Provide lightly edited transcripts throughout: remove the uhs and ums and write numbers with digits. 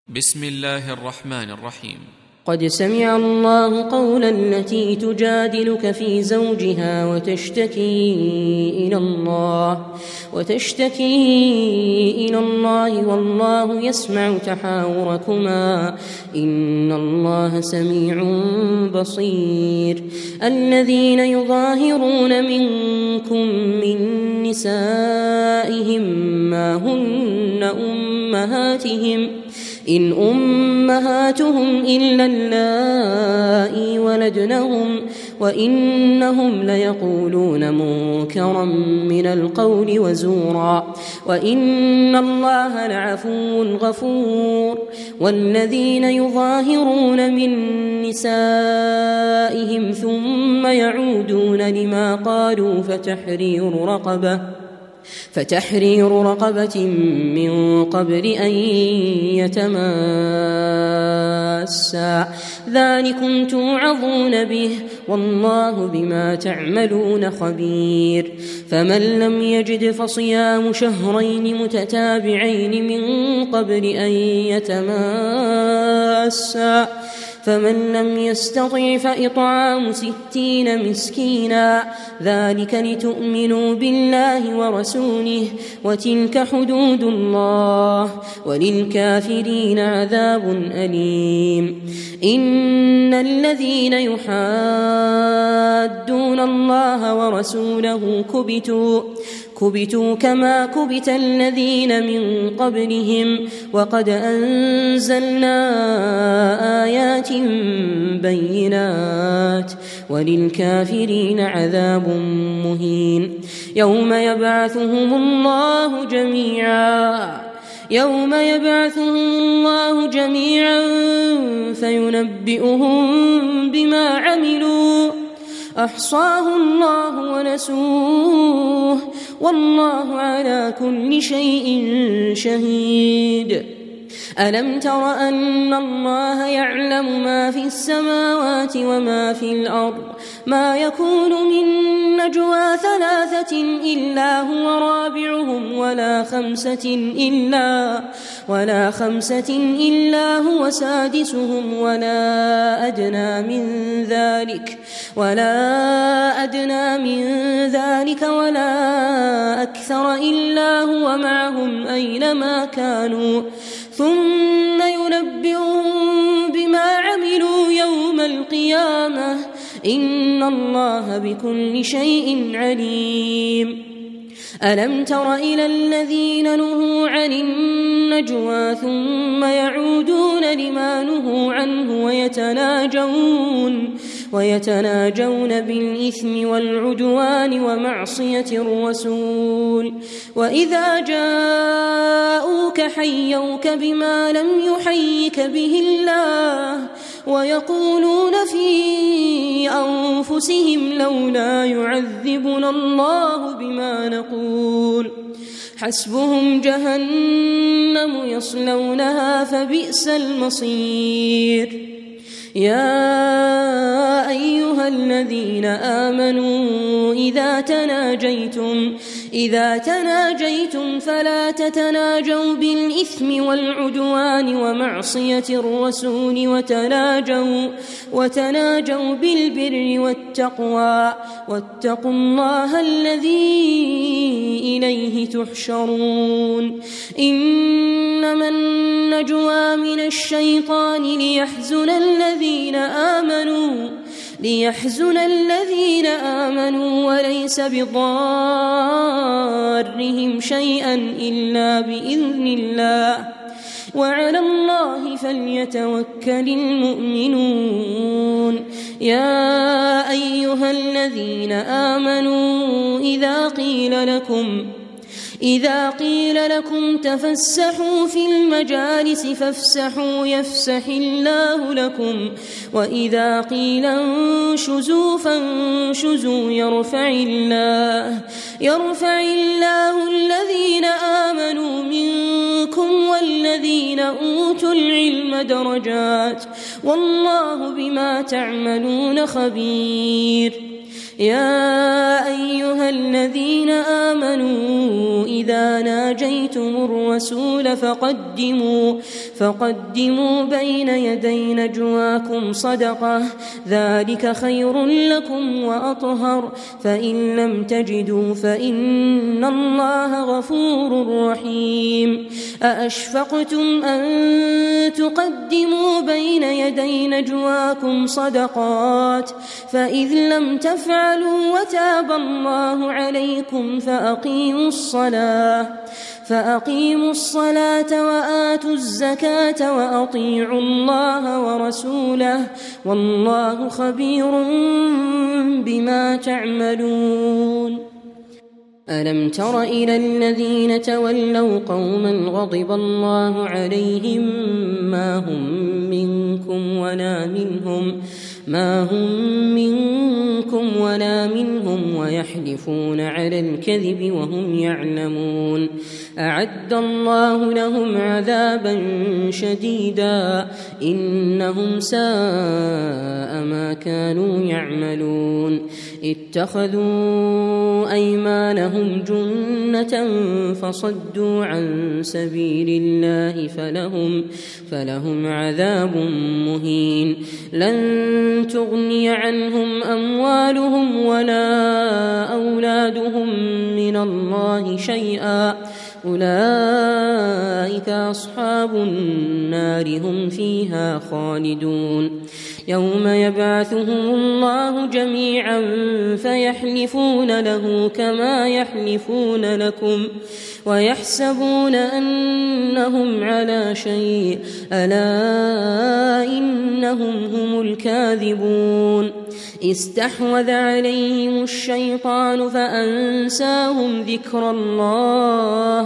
بسم الله الرحمن الرحيم. قد سمع الله قول التي تجادلك في زوجها وتشتكي إلى الله والله يسمع تحاوركما إن الله سميع بصير. الذين يظاهرون منكم من نسائهم ما هن أمهاتهم إن أمهاتهم إلا اللائي ولدنهم وإنهم ليقولون منكرا من القول وزورا وإن الله لعفو غفور. والذين يظاهرون من نسائهم ثم يعودون لما قالوا فتحرير رقبة من قبل أن يتماسا ذلكم توعظون به والله بما تعملون خبير. فمن لم يجد فصيام شهرين متتابعين من قبل أن يتماسا فمن لم يستطع فإطعام 60 مسكينا ذلك لتؤمنوا بالله ورسوله وتلك حدود الله وللكافرين عذاب أليم. إن الذين يحادون الله ورسوله كبتوا كما كبت الذين من قبلهم وقد أنزلنا آيات بينات وللكافرين عذاب مهين. يوم يبعثهم الله جميعا فينبئهم بما عملوا أحصاه الله ونسوه والله على كل شيء شهيد. ألم تر أن الله يعلم ما في السماوات وما في الأرض ما يكون من نجوى 3 إلا هو رابعهم ولا خمسة إلا هو سادسهم ولا أدنى من ذلك ولا أكثر إلا هو معهم أينما كانوا ثم ينبئهم بما عملوا يوم القيامة إن الله بكل شيء عليم. ألم تر إلى الذين نهوا عن النجوى ثم يعودون لما نهوا عنه ويتناجون بالإثم والعدوان ومعصية الرسول وإذا جاءوك حيوك بما لم يحيك به الله ويقولون في أنفسهم لولا يعذبنا الله بما نقول حسبهم جهنم يصلونها فبئس المصير. يا أيها الذين آمنوا إذا تناجيتم فلا تتناجوا بالإثم والعدوان ومعصية الرسول وتناجوا بالبر والتقوى واتقوا الله الذي إليه تحشرون. إنما النجوى من الشيطان ليحزن الذين آمنوا وليس بضارهم شيئا إلا بإذن الله وعلى الله فليتوكل المؤمنون. يا أيها الذين آمنوا إذا قيل لكم تفسحوا في المجالس فافسحوا يفسح الله لكم وإذا قيل انشزوا فانشزوا يرفع الله الذين آمنوا منكم والذين أوتوا العلم درجات والله بما تعملون خبير. يا أيها الذين آمنوا إذا ناجيتم الرسول فقدموا بين يدي نجواكم صدقة ذلك خير لكم وأطهر فإن لم تجدوا فإن الله غفور رحيم أأشفقتم أن تقدموا بين يدي نجواكم صدقات فإذ لم تفعلوا وتاب الله عليكم فأقيموا الصلاة وآتوا الزكاة وأطيعوا الله ورسوله والله خبير بما تعملون ألم تر إلى الذين تولوا قوما غضب الله عليهم ما هم منكم ولا منهم ويحلفون على الكذب وهم يعلمون أعد الله لهم عذابا شديدا إنهم ساء ما كانوا يعملون اتخذوا أيمانهم جنة فصدوا عن سبيل الله فلهم عذاب مهين لن تغني عنهم أموالهم ولا أولادهم من الله شيئا أولئك أصحاب النار هم فيها خالدون يوم يبعثهم الله جميعا فيحلفون له كما يحلفون لكم ويحسبون أنهم على شيء ألا إنهم هم الكاذبون استحوذ عليهم الشيطان فأنساهم ذكر الله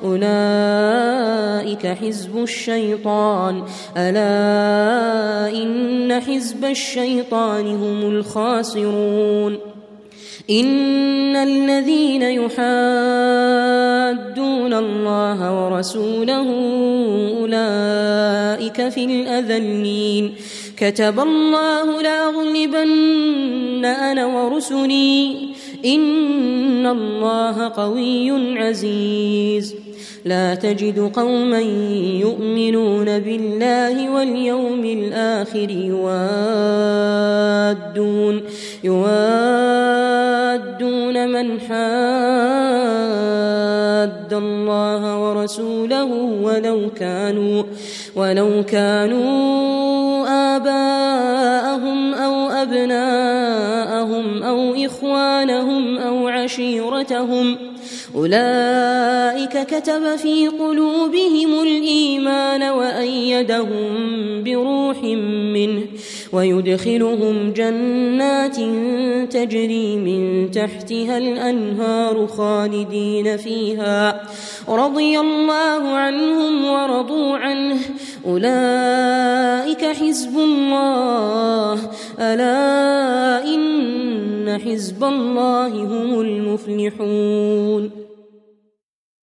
أولئك حزب الشيطان ألا إن حزب الشيطان هم الخاسرون إن الذين يحادون الله ورسوله أولئك في الأذلين كتب الله لأغلبن أنا ورسلي إن الله قوي عزيز لا تجد قوما يؤمنون بالله واليوم الآخر يوادون من حاد الله ورسوله ولو كانوا آباءهم أو أبناءهم أو إخوانهم أو عشيرتهم أولئك كتب في قلوبهم الإيمان وأيدهم بروح منه ويدخلهم جنات تجري من تحتها الأنهار خالدين فيها رضي الله عنهم ورضوا عنه أولئك حزب الله ألا إن حزب الله هم المفلحون.